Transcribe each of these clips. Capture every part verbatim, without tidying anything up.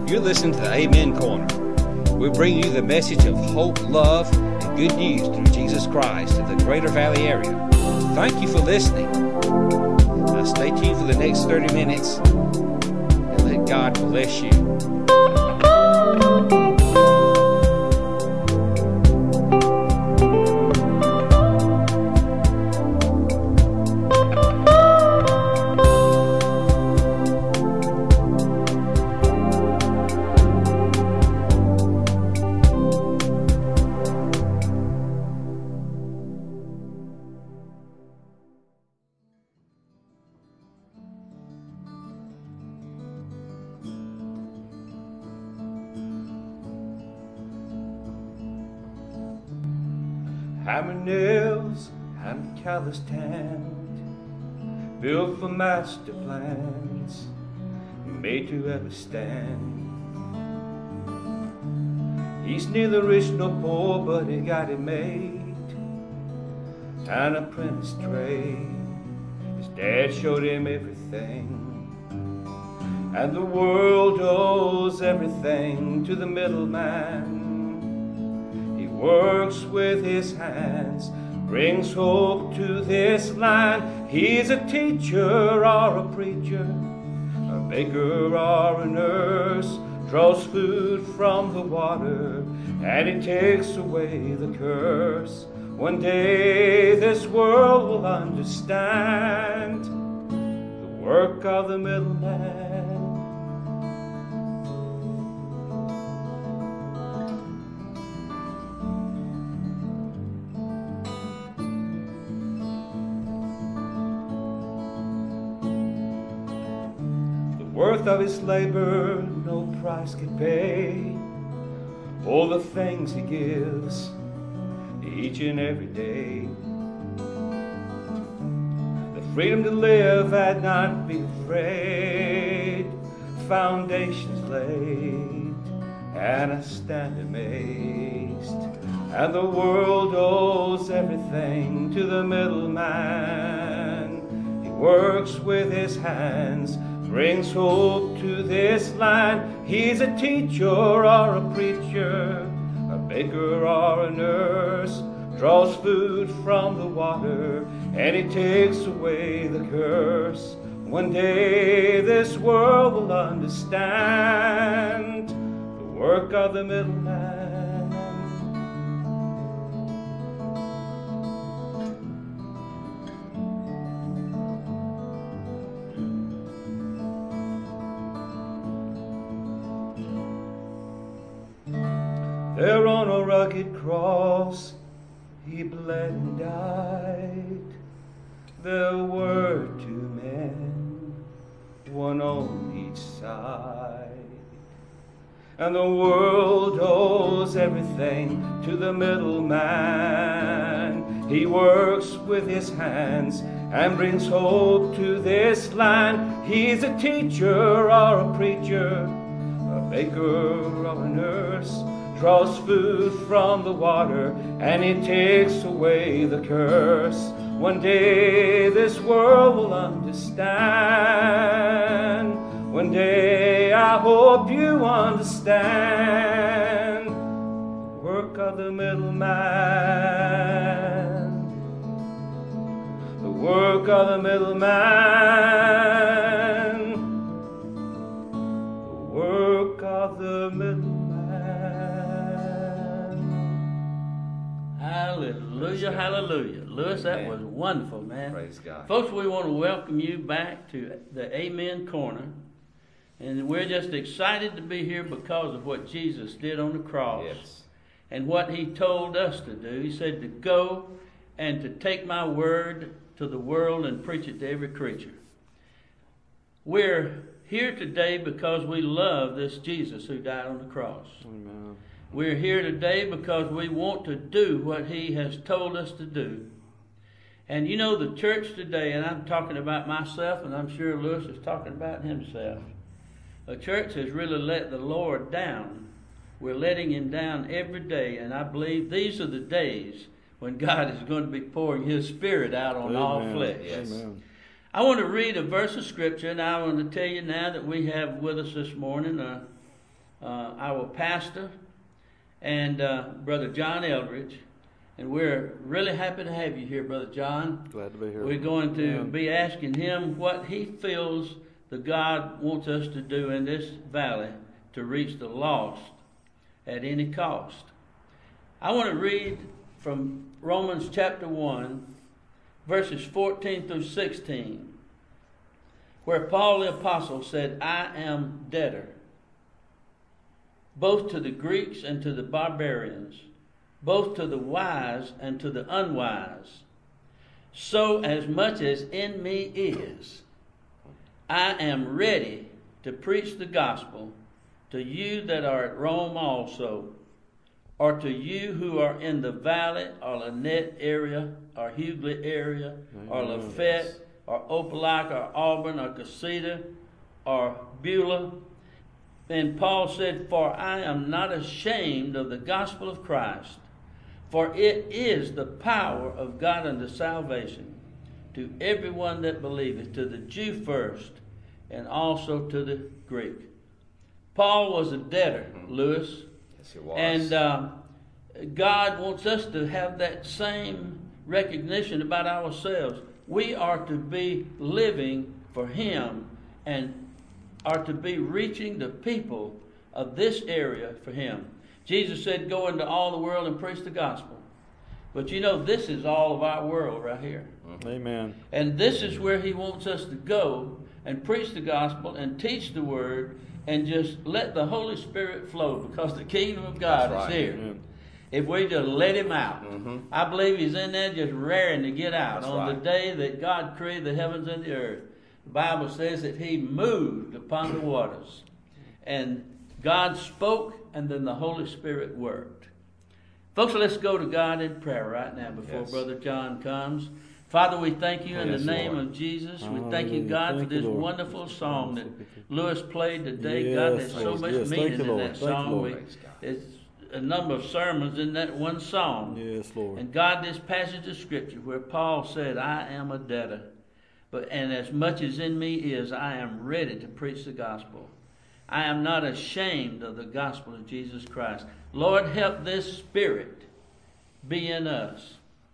You're listening to the Amen Corner. We bring you the message of hope, love, and good news through Jesus Christ in the Greater Valley area. Thank you for listening. Now stay tuned for the next thirty minutes and let God bless you. Hammer nails and calloused hand, built for master plans, made to ever stand. He's neither rich nor poor, but he got it made. An apprentice trade, his dad showed him everything, and the world owes everything to the middleman. Works with his hands, brings hope to this land. He's a teacher or a preacher, a baker or a nurse, draws food from the water, and he takes away the curse. One day this world will understand the work of the middleman. Worth of his labor no price can pay. All the things he gives each and every day. The freedom to live and not be afraid. Foundations laid and I stand amazed. And the world owes everything to the middleman. He works with his hands, brings hope to this land. He's a teacher or a preacher, a baker or a nurse, draws food from the water, and he takes away the curse. One day this world will understand the work of the middleman. There on a rugged cross he bled and died. There were two men, one on each side. And the world owes everything to the middleman. He works with his hands and brings hope to this land. He's a teacher or a preacher, a baker or a nurse, draws food from the water, and he takes away the curse. One day this world will understand. One day I hope you understand the work of the middleman. The work of the middleman. The work of the middleman. Hallelujah, hallelujah. Lewis, that Amen. was wonderful, man. Praise God. Folks, we want to welcome you back to the Amen Corner. And we're just excited to be here because of what Jesus did on the cross. Yes. And what he told us to do. He said to go and to take my word to the world and preach it to every creature. We're here today because we love this Jesus who died on the cross. Amen. We're here today because we want to do what he has told us to do. And you know, the church today, and I'm talking about myself, and I'm sure Lewis is talking about himself. The church has really let the Lord down. We're letting him down every day, and I believe these are the days when God is going to be pouring his Spirit out on Amen. all flesh. Yes. Amen. I want to read a verse of Scripture, and I want to tell you now that we have with us this morning a, uh, our pastor, and uh, Brother John Eldridge. And we're really happy to have you here, Brother John. Glad to be here. We're going to Yeah. be asking him what he feels that God wants us to do in this valley to reach the lost at any cost. I want to read from Romans chapter one, verses fourteen through sixteen, where Paul the Apostle said, I am debtor, both to the Greeks and to the barbarians, both to the wise and to the unwise. So as much as in me is, I am ready to preach the gospel to you that are at Rome also, or to you who are in the valley, or Lynette area, or Hughley area, or Lafayette, or Opelika, or Auburn, or Casita, or Beulah. And Paul said, for I am not ashamed of the gospel of Christ, for it is the power of God unto salvation to everyone that believeth, to the Jew first, and also to the Greek. Paul was a debtor, Lewis. Yes, he was. And uh, God wants us to have that same recognition about ourselves. We are to be living for Him and are to be reaching the people of this area for Him. Jesus said, go into all the world and preach the gospel. But you know, this is all of our world right here. Amen. And this is where He wants us to go and preach the gospel and teach the word and just let the Holy Spirit flow, because the kingdom of God That's is right. here. Amen. If we just let Him out. Mhm. I believe He's in there just raring to get out. That's On right. the day that God created the heavens and the earth, the Bible says that He moved upon the waters. And God spoke, and then the Holy Spirit worked. Folks, let's go to God in prayer right now before Yes. Brother John comes. Father, we thank you in Yes, the name Lord. of Jesus. We thank you, Hallelujah. God, for Thank you, this Lord. wonderful song that Lewis played today. God, Yes, there's so Lord. much Yes, thank meaning you, in Lord. that Thank you, song. Lord. We, Praise God. it's a number of sermons in that one song. Yes, Lord. And God, this passage of Scripture where Paul said, I am a debtor, but and as much as in me is, I am ready to preach the gospel. I am not ashamed of the gospel of Jesus Christ. Lord, help this Spirit be in us.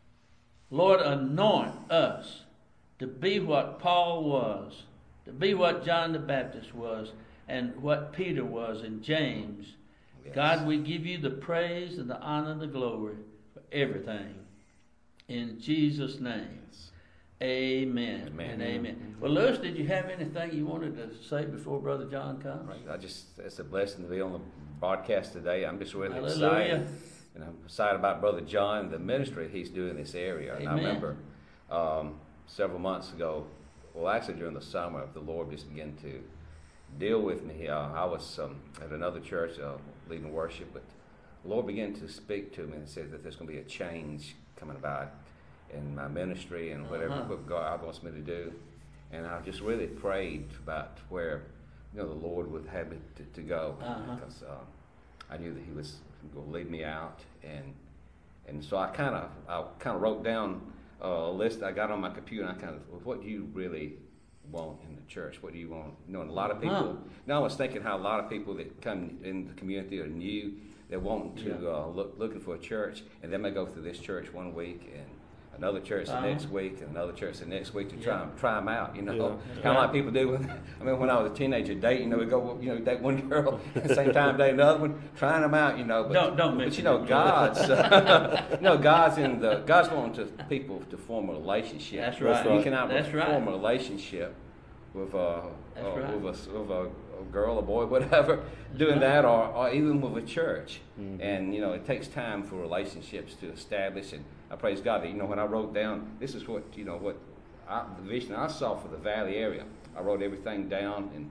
Lord, anoint us to be what Paul was, to be what John the Baptist was, and what Peter was, and James. Yes. God, we give you the praise and the honor and the glory for everything. In Jesus' name. Amen. Amen. And amen. Well, Lewis, did you have anything you wanted to say before Brother John comes? Right. I just, it's a blessing to be on the broadcast today. I'm just really Hallelujah. excited. And I'm excited about Brother John, the ministry he's doing in this area. And I Amen. remember um, several months ago, well, actually during the summer, the Lord just began to deal with me. Uh, I was um, at another church uh, leading worship, but the Lord began to speak to me and said that there's going to be a change coming about in my ministry and whatever Uh-huh. what God wants me to do. And I just really prayed about where, you know, the Lord would have me to, to go, Uh-huh. because uh, I knew that He was going to lead me out, and and so I kind of I kind of wrote down uh, a list I got on my computer, and I kind of, well, what do you really want in the church? What do you want? You know, and a lot of people. Uh-huh. Now I was thinking how a lot of people that come in the community are new. They want to Yeah. uh, look looking for a church, and they may go through this church one week and another church the Uh-huh. next week, and another church the next week to try Yeah. them, try them out. You know, Yeah. how a lot of people do. With, I mean, when I was a teenager, dating, you know, we go, you know, date one girl at the same time, date another one, trying them out. You know, but Don't- don't but mention you know, it. God's, uh, you know, God's in the God's wanting to people to form a relationship. That's right. You cannot That's right. form a relationship with a That's uh, right. with a with a, a girl, a boy, whatever, doing right. that, or, or even with a church. Mhm. And you know, it takes time for relationships to establish. And I praise God that, you know, when I wrote down, this is what, you know, what I, the vision I saw for the Valley area. I wrote everything down, and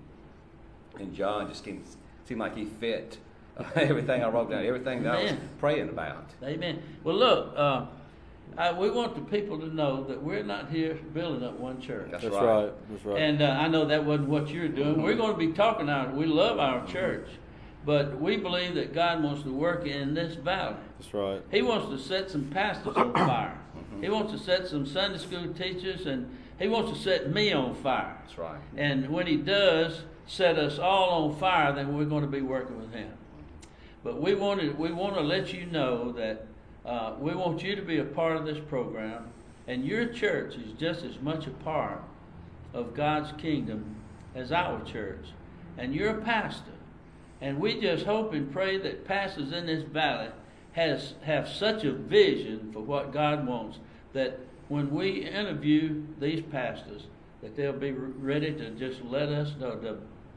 and John just came, seemed like he fit uh, everything I wrote down, everything that I was Amen. praying about. Amen. Well, look, uh, I, we want the people to know that we're not here building up one church. That's That's right. right. That's right. And uh, I know that wasn't what you're doing. We're going to be talking out. We love our church, but we believe that God wants to work in this valley. That's right. He wants to set some pastors on fire. He wants to set some Sunday school teachers, and He wants to set me on fire. That's right. And when He does, set us all on fire, then we're going to be working with him. But we want to, we want to let you know that uh, we want you to be a part of this program, and your church is just as much a part of God's kingdom as our church. And you're a pastor. And we just hope and pray that pastors in this valley has have such a vision for what God wants, that when we interview these pastors, that they'll be ready to just let us know, to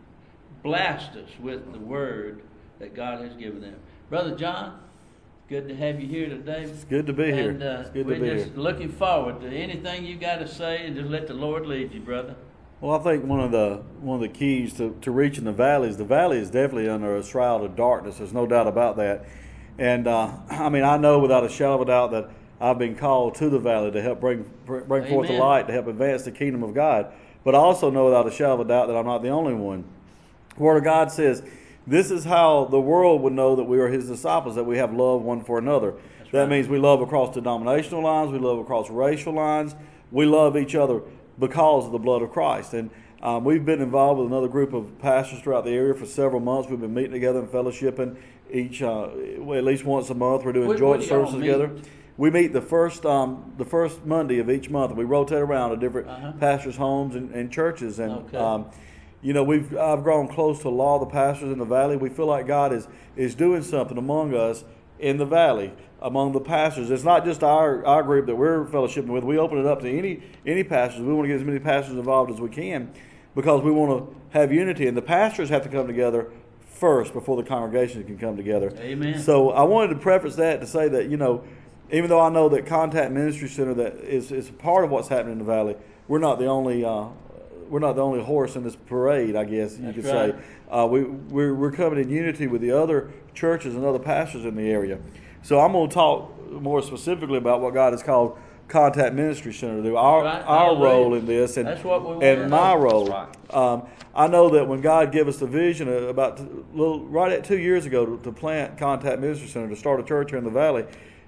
blast us with the word that God has given them. Brother John, good to have you here today. It's good to be and, here. Uh, it's good we're to be just here. looking forward to anything you got to say, and just let the Lord lead you, brother. Well, I think one of the one of the keys to, to reaching the valley is the valley is definitely under a shroud of darkness. There's no doubt about that. And uh, I mean, I know without a shadow of a doubt that I've been called to the valley to help bring bring forth the Amen. light, to help advance the kingdom of God. But I also know without a shadow of a doubt that I'm not the only one. The Word of God says, this is how the world would know that we are His disciples, that we have love one for another. That's that right. means we love across denominational lines, we love across racial lines, we love each other because of the blood of Christ. And um, we've been involved with another group of pastors throughout the area for several months. We've been meeting together and fellowshipping each, uh, well, at least once a month. We're doing Where- joint where do y'all services meet? together. We meet the first um, the first Monday of each month. We rotate around to different Uh-huh. pastors' homes and, and churches. And Okay. um, you know, we've I've grown close to a lot of the pastors in the valley. We feel like God is is doing something among us in the valley, among the pastors. It's not just our, our group that we're fellowshipping with. We open it up to any any pastors. We want to get as many pastors involved as we can because we want to have unity. And the pastors have to come together first before the congregation can come together. Amen. So I wanted to preface that to say that, you know, even though I know that Contact Ministry Center that is, is part of what's happening in the valley, we're not the only uh, we're not the only horse in this parade, I guess you That's could right. say. Uh, we we're, we're coming in unity with the other churches and other pastors in the area. So I'm going to talk more specifically about what God has called Contact Ministry Center to do. Our Right. our Hallelujah. role in this, and That's what we want and to my know. role. That's Um, I know that when God gave us the vision uh, about t- little, right at two years ago to, to plant Contact Ministry Center, to start a church here in the valley,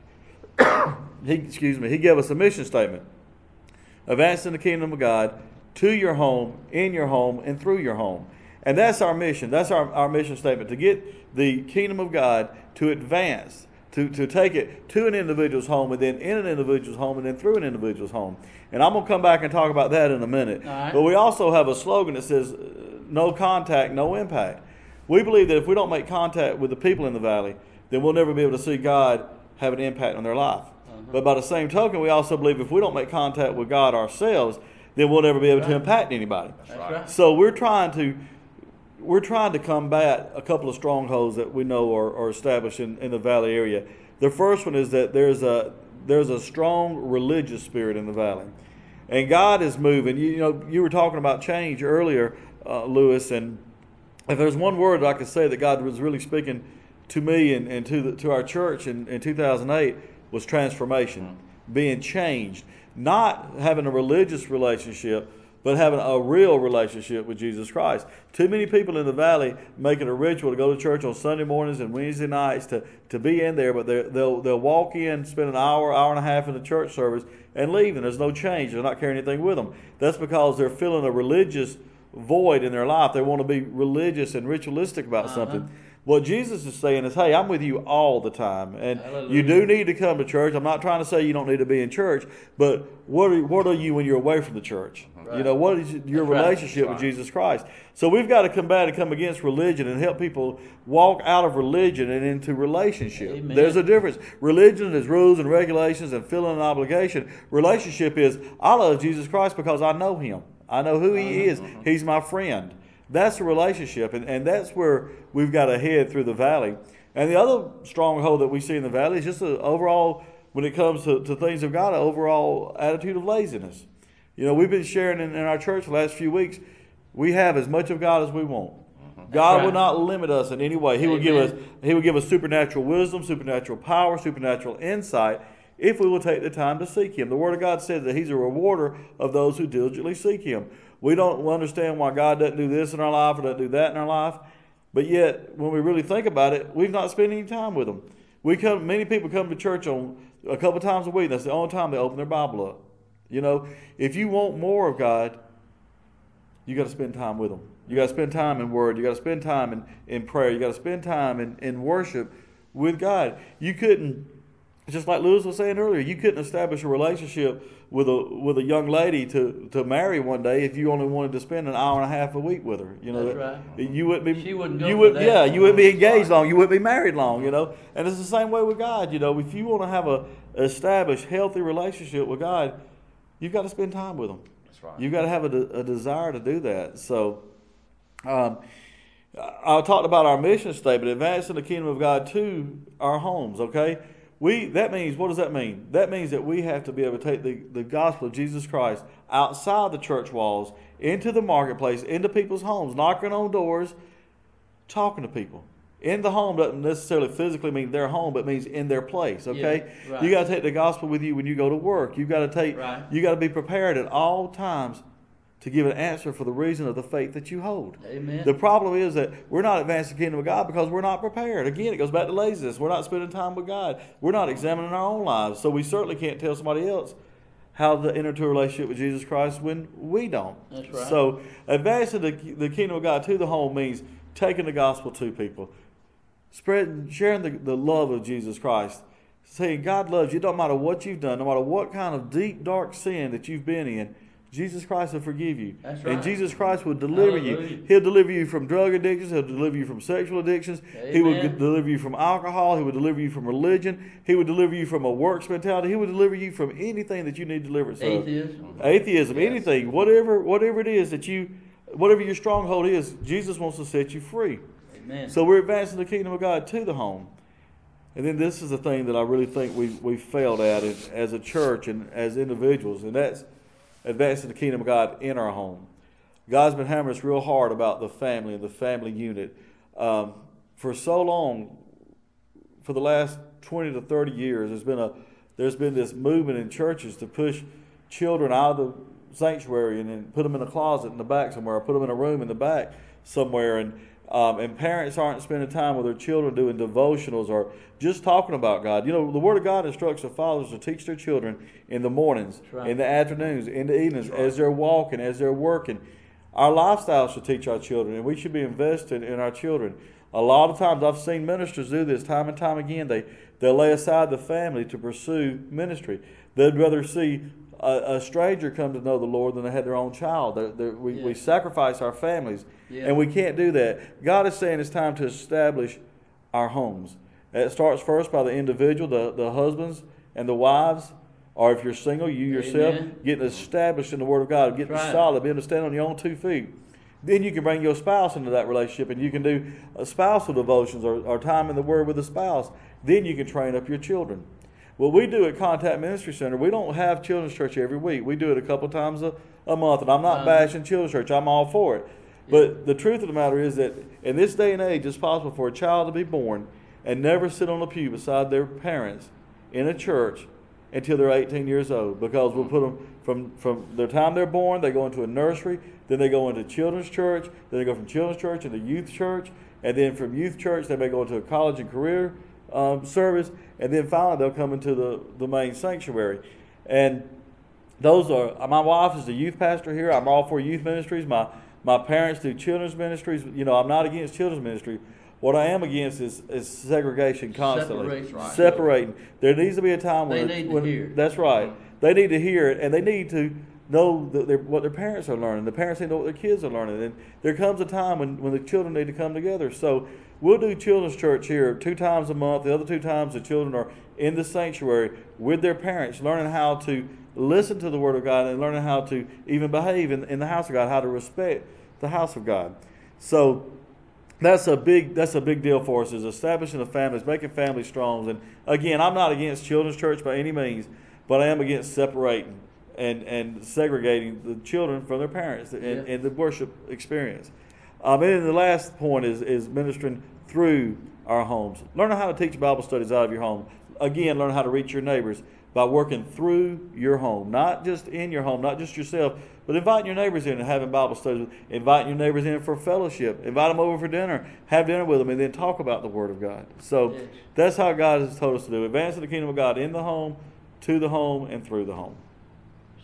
he excuse me, he gave us a mission statement: advancing the kingdom of God to your home, in your home, and through your home. And that's our mission. That's our, our mission statement, to get the kingdom of God to advance, to, to take it to an individual's home, and then in an individual's home, and then through an individual's home. And I'm going to come back and talk about that in a minute. All right. But we also have a slogan that says, uh, no contact, no impact. We believe that if we don't make contact with the people in the valley, then we'll never be able to see God have an impact on their life. Uh-huh. But by the same token, we also believe if we don't make contact with God ourselves, then we'll never be able to Right. impact anybody. That's right. So we're trying to we're trying to combat a couple of strongholds that we know are, are established in, in the valley area. The first one is that there's a there's a strong religious spirit in the valley, and God is moving. You, you know, you were talking about change earlier, uh, Lewis, and if there's one word I could say that God was really speaking to me and, and to the, to our church in, in two thousand eight was transformation, being changed, not having a religious relationship, but having a real relationship with Jesus Christ. Too many people in the valley make it a ritual to go to church on Sunday mornings and Wednesday nights to, to be in there, but they'll they'll walk in, spend an hour, hour and a half in the church service, and leave, and there's no change. They're not carrying anything with them. That's because they're feeling a religious void in their life. They want to be religious and ritualistic about Uh-huh. something. What Jesus is saying is, hey, I'm with you all the time. And Hallelujah. you do need to come to church. I'm not trying to say you don't need to be in church, but what are, what are you when you're away from the church? Right. You know, what is your That's right. relationship That's with right. Jesus Christ? So we've got to combat and come against religion and help people walk out of religion and into relationship. Amen. There's a difference. Religion is rules and regulations and feeling an obligation. Relationship is, I love Jesus Christ because I know Him. I know who He is. He's my friend. That's a relationship, and, and that's where we've got to head through the valley. And the other stronghold that we see in the valley is just an overall, when it comes to, to things of God, an overall attitude of laziness. You know, we've been sharing in, in our church the last few weeks, we have as much of God as we want. God right. will not limit us in any way. He will give us Amen. He will give us supernatural wisdom, supernatural power, supernatural insight, if we will take the time to seek Him. The Word of God says that He's a rewarder of those who diligently seek Him. We don't understand why God doesn't do this in our life or doesn't do that in our life, but yet when we really think about it, we've not spent any time with Him. We come. Many people come to church on a couple times a week. That's the only time they open their Bible up. You know, if you want more of God, you got to spend time with Him. You got to spend time in Word. You got to spend time in, in prayer. You got to spend time in, in worship with God. You couldn't, just like Lewis was saying earlier, you couldn't establish a relationship with a with a young lady to, to marry one day if you only wanted to spend an hour and a half a week with her. You know, That's that, right. You wouldn't be. She wouldn't go you for would, that. Yeah, you wouldn't be engaged long. You wouldn't be married long. You know, and it's the same way with God. You know, if you want to have a established healthy relationship with God, you've got to spend time with Him. That's right. You've got to have a, de- a desire to do that. So, um, I talked about our mission statement, advancing the kingdom of God to our homes. Okay. We that means what does that mean? That means that we have to be able to take the, the gospel of Jesus Christ outside the church walls, into the marketplace, into people's homes, knocking on doors, talking to people. In the home doesn't necessarily physically mean their home, but means in their place. Okay, Yeah, right. You got to take the gospel with you when you go to work. You got to take. Right. You got to be prepared at all times to give an answer for the reason of the faith that you hold. Amen. The problem is that we're not advancing the kingdom of God because we're not prepared. Again, it goes back to laziness. We're not spending time with God. We're not examining our own lives. So we certainly can't tell somebody else how to enter into a relationship with Jesus Christ when we don't. That's right. So advancing the, the kingdom of God to the home means taking the gospel to people, spreading, sharing the, the love of Jesus Christ, saying God loves you. It don't matter what you've done, no matter what kind of deep, dark sin that you've been in, Jesus Christ will forgive you. That's right. And Jesus Christ will deliver Hallelujah. you. He'll deliver you from drug addictions. He'll deliver you from sexual addictions. He will Amen. deliver you from alcohol. He will deliver you from religion. He will deliver you from a works mentality. He will deliver you from anything that you need deliverance of. Atheism. Atheism, Yes. anything, whatever, whatever it is that you, whatever your stronghold is, Jesus wants to set you free. Amen. So we're advancing the kingdom of God to the home. And then this is the thing that I really think we we failed at as, as a church and as individuals, and that's advancing the kingdom of God in our home. God's been hammering us real hard about the family and the family unit. Um, for so long, for the last twenty to thirty years, there's been a there's been this movement in churches to push children out of the sanctuary and then put them in a closet in the back somewhere, or put them in a room in the back somewhere, and um, and parents aren't spending time with their children doing devotionals or just talking about God. You know, the Word of God instructs the fathers to teach their children in the mornings, right. in the afternoons, in the evenings, right. as they're walking, as they're working. Our lifestyle should teach our children, and we should be invested in our children. A lot of times I've seen ministers do this time and time again. They, they'll lay aside the family to pursue ministry. They'd rather see a, a stranger come to know the Lord than they had their own child. They're, they're, we, Yeah. we sacrifice our families, Yeah. and we can't do that. God is saying it's time to establish our homes. It starts first by the individual, the, the husbands and the wives, or if you're single, you yourself, Amen. getting established in the Word of God, getting Right. solid, being able to stand on your own two feet. Then you can bring your spouse into that relationship, and you can do uh, spousal devotions or, or time in the Word with a spouse. Then you can train up your children. What we do at Contact Ministry Center, we don't have children's church every week. We do it a couple times a, a month, and I'm not Uh-huh. bashing children's church. I'm all for it. But the truth of the matter is that in this day and age, it's possible for a child to be born and never sit on a pew beside their parents in a church until they're eighteen years old, because we'll put them from, from the time they're born, they go into a nursery, then they go into children's church, then they go from children's church into youth church, and then from youth church they may go into a college and career um, service, and then finally they'll come into the, the main sanctuary. And those are, my wife is the youth pastor here. I'm all for youth ministries. My my parents do children's ministries. You know, I'm not against children's ministry. What I am against is, is segregation constantly. Separation. Right. Separating. There needs to be a time They when, need to when hear. that's right. They need to hear it, and they need to know that they're, what their parents are learning. The parents need to know what their kids are learning. And there comes a time when, when the children need to come together. So we'll do children's church here two times a month. The other two times the children are in the sanctuary with their parents, learning how to listen to the Word of God and learning how to even behave in, in the house of God, how to respect the house of God. So that's a big that's a big deal for us, is establishing the families, making families strong. And again, I'm not against children's church by any means, but I am against separating and, and segregating the children from their parents in, Yeah. in the worship experience. Um, and then the last point is, is ministering through our homes. Learning how to teach Bible studies out of your home. Again, learn how to reach your neighbors by working through your home, not just in your home, not just yourself, but inviting your neighbors in and having Bible studies, inviting your neighbors in for fellowship, invite them over for dinner, have dinner with them, and then talk about the Word of God. So Yes. that's how God has told us to do. Advancing the kingdom of God in the home, to the home, and through the home.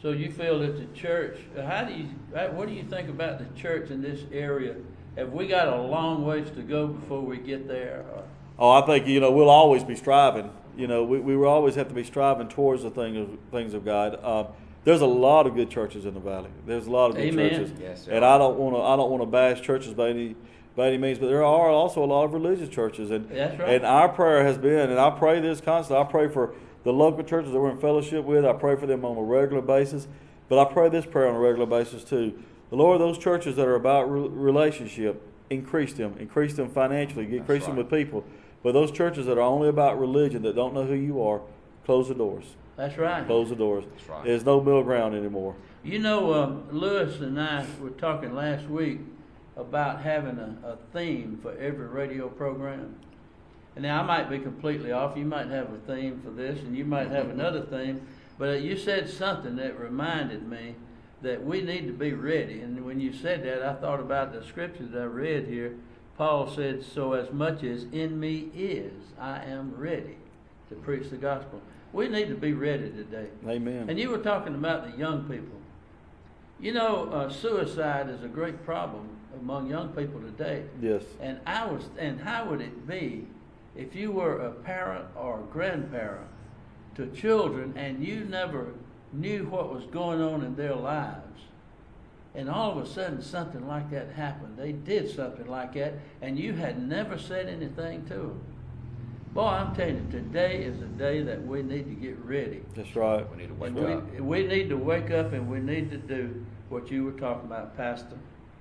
So you feel that the church, how do you, what do you think about the church in this area? Have we got a long ways to go before we get there? Or? Oh, I think, you know, we'll always be striving. You know, we, we will always have to be striving towards the thing of, things of God. Uh, there's a lot of good churches in the valley. There's a lot of good Amen. churches. Yes, and I don't want to I don't want to bash churches by any by any means, but there are also a lot of religious churches. And That's right. and our prayer has been, and I pray this constantly, I pray for the local churches that we're in fellowship with. I pray for them on a regular basis. But I pray this prayer on a regular basis too. The Lord, those churches that are about re- relationship, increase them, increase them financially, increase That's them right. with people. But those churches that are only about religion, that don't know who you are, close the doors. That's right. Close the doors. That's right. There's no middle ground anymore. You know, um, Lewis and I were talking last week about having a, a theme for every radio program. And now I might be completely off. You might have a theme for this, and you might have another theme. But you said something that reminded me that we need to be ready. And when you said that, I thought about the scripture that I read here. Paul said, so as much as in me is, I am ready to preach the gospel. We need to be ready today. Amen. And you were talking about the young people. You know, uh, suicide is a great problem among young people today. Yes. And I was, and how would it be if you were a parent or a grandparent to children and you never knew what was going on in their lives, and all of a sudden something like that happened? They did something like that, and you had never said anything to them. Boy, I'm telling you, today is a day that we need to get ready. That's right. We need to wake And we, up. we need to wake up, and we need to do what you were talking about, Pastor.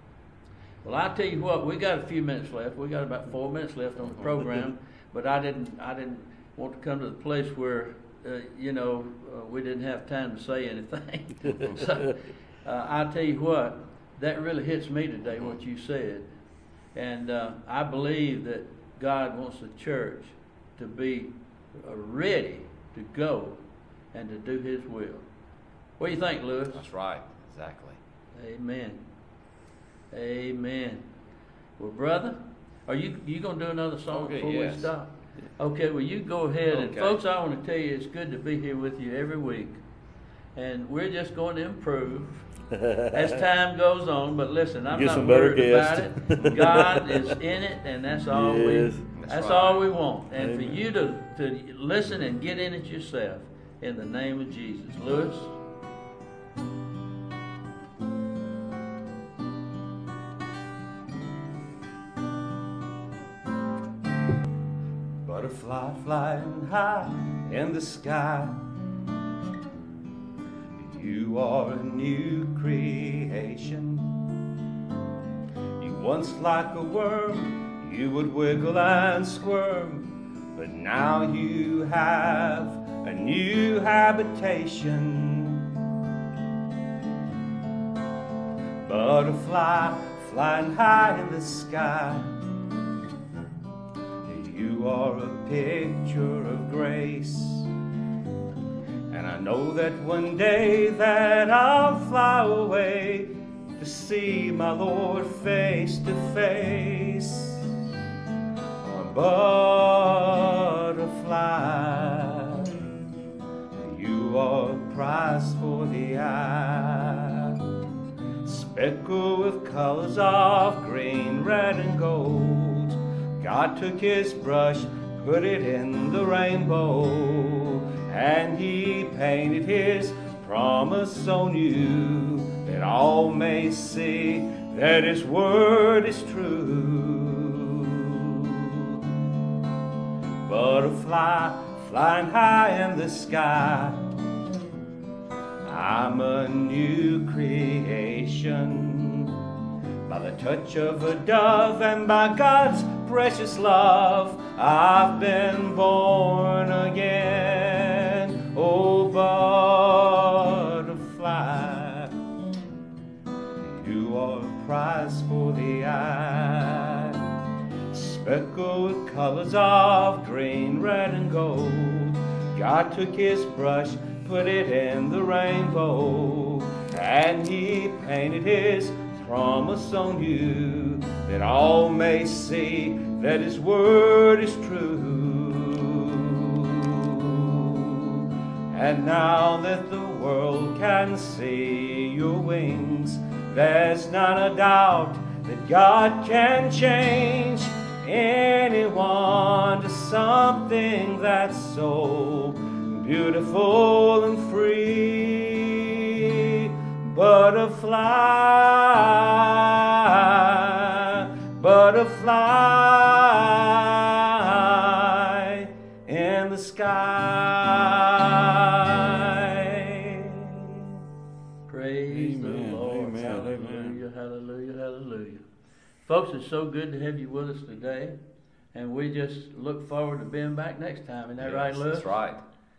Well, I'll tell you what, we got a few minutes left. We got about four minutes left on the program, but I didn't I didn't want to come to the place where, uh, you know, uh, we didn't have time to say anything. So uh, I'll tell you what, that really hits me today, what you said. And uh, I believe that God wants the church to be uh, ready to go and to do His will. What do you think, Lewis? That's right. Exactly. Amen. Amen. Well, brother, are you you gonna do another song Okay, before yes. we stop? Okay. Well, you go ahead, and Okay. folks, I want to tell you, it's good to be here with you every week, and we're just going to improve as time goes on. But listen, I'm Get not some better worried about guests. it. God is in it, and that's all Yes. we That's that's right. all we want. And for Amen. you to to listen and get in it yourself, in the name of Jesus, Lewis. Butterfly flying high in the sky. You are a new creation. You once like a worm, you would wiggle and squirm, but now you have a new habitation. Butterfly flying high in the sky. You are a picture of grace, and I know that one day that I'll fly away to see my Lord face to face. A butterfly, you are a prize for the eye, speckled with colors of green, red, and gold. God took His brush, put it in the rainbow, and He painted His promise on you, that all may see that His word is true. Butterfly flying high in the sky, I'm a new creation. By the touch of a dove and by God's precious love, I've been born again. Oh, butterfly, you are a prize for the eye, speckled with colors of green, red, and gold. God took His brush, put it in the rainbow, and He painted His promise on you, that all may see that His word is true. And now let the world can see your wings. There's not a doubt that God can change anyone to something that's so beautiful and free. Butterfly, butterfly in the sky. Praise Amen. the Lord. Amen. Hallelujah, Amen. hallelujah, hallelujah. Folks, it's so good to have you with us today. And we just look forward to being back next time. Isn't that Yes, right, Lewis? That's right.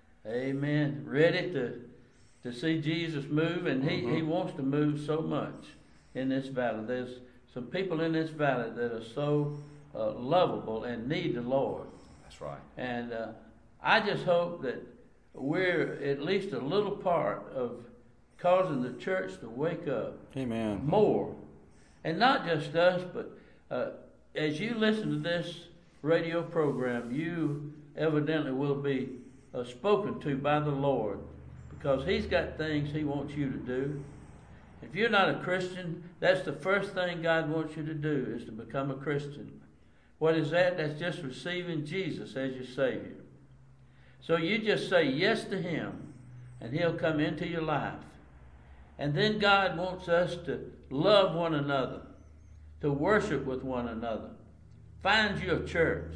Amen. Ready to to see Jesus move, and he, Mm-hmm. he wants to move so much in this valley. There's some people in this valley that are so uh, lovable and need the Lord. That's right. And uh, I just hope that we're at least a little part of causing the church to wake up Amen. more. And not just us, but uh, as you listen to this radio program, you evidently will be uh, spoken to by the Lord, because He's got things He wants you to do. If you're not a Christian, that's the first thing God wants you to do, is to become a Christian. What is that? That's just receiving Jesus as your Savior. So you just say yes to Him, and He'll come into your life. And then God wants us to love one another, to worship with one another. Find you a church.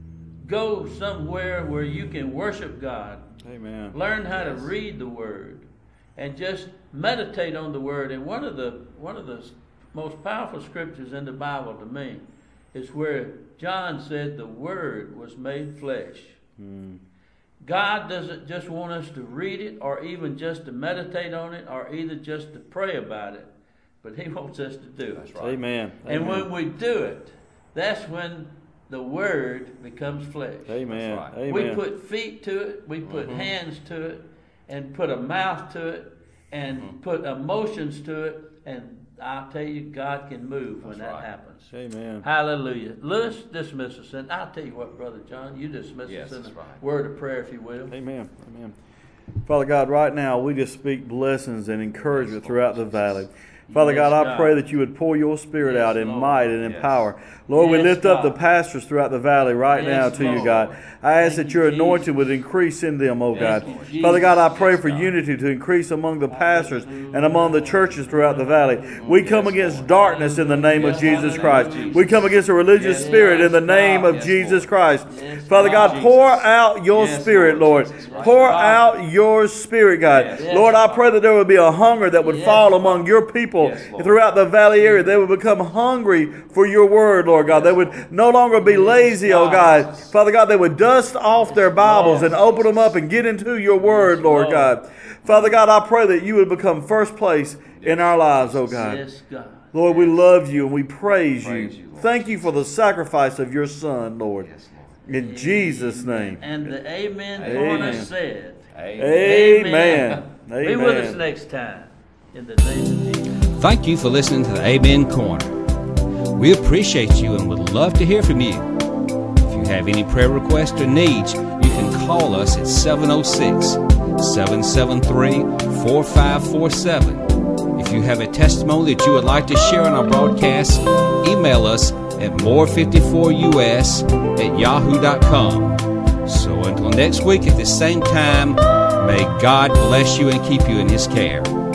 Go somewhere where you can worship God. Amen. Learn how Yes. to read the Word, and just meditate on the Word. And one of the one of the most powerful scriptures in the Bible to me is where John said the Word was made flesh. Mm. God doesn't just want us to read it, or even just to meditate on it, or either just to pray about it, but He wants us to do That's it. right. Amen. And Amen. when we do it, that's when the Word becomes flesh. Amen. That's right. Amen. We put feet to it, we put Mhm. hands to it, and put a mouth to it, and Mhm. put emotions to it, and I'll tell you, God can move when That's that right. happens. Amen. Hallelujah. Lewis, dismiss us. And I'll tell you what, Brother John, you dismiss Yes, us in that's a right. word of prayer, if you will. Amen. Amen. Father God, right now we just speak blessings and encouragement Yes, throughout the Lord valley. Father Yes, God, I God. pray that you would pour your Spirit Yes, out in Lord. might and in Yes. power. Lord, we Yes, lift up the God. pastors throughout the valley right Yes, now to you, Lord. God. I ask Thank that you, your anointing Jesus. would increase in them, oh Thank God. you, Jesus. Father God, I pray Yes, for God. unity to increase among the pastors and among the churches throughout the valley. We come Yes, against Lord. darkness in the name of Yes, Jesus hallelujah. Christ. We come against a religious Yes, spirit in the name God. of Yes, Jesus Lord. Christ. Yes, Father God, God. pour out your Yes, Spirit, Lord Lord. Jesus. Right Pour now. out your Spirit, God. Yes. Lord, I Yes. pray that there would be a hunger that would Yes, fall Lord. among your people Yes, Lord. throughout the valley area. They would become hungry for your word, Lord God. Yes, They would Lord. no longer be Yes, lazy, oh God. God. Father God, they would dust off their Bibles Lord. and open them up and get into your word, Yes, Lord Lord. God. Father God, I pray that you would become first place in our lives, oh God. Yes, God. Lord, we love you and we praise, Praise you. you, Lord Thank you for the sacrifice of your Son, Lord. Yes, Lord. In Jesus' name. And the Amen, Amen. corner said, Amen. Be with us Amen. next time. In the name of Jesus. Thank you for listening to the Amen Corner. We appreciate you and would love to hear from you. If you have any prayer requests or needs, you can call us at seven oh six, seven seven three, four five four seven. If you have a testimony that you would like to share on our broadcast, email us at more fifty-four U S at yahoo dot com. So until next week at the same time, may God bless you and keep you in His care.